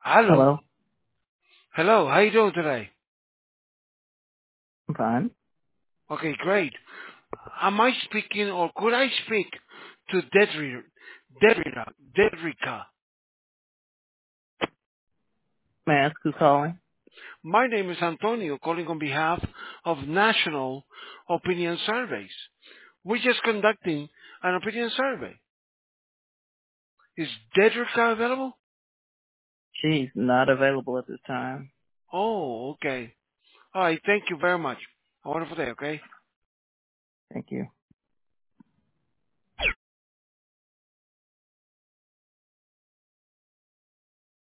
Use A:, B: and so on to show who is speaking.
A: Hello.
B: Hello.
A: Hello. How you doing today?
B: I'm fine.
A: Okay, great. Am I speaking or could I speak to Dedrica?
B: May I ask who's calling?
A: My name is Antonio, calling on behalf of National Opinion Surveys. We're just conducting an opinion survey. Is Dedrica available?
B: She's not available at this time.
A: Oh, okay. All right. Thank you very much. Have a wonderful day, okay?
B: Thank you.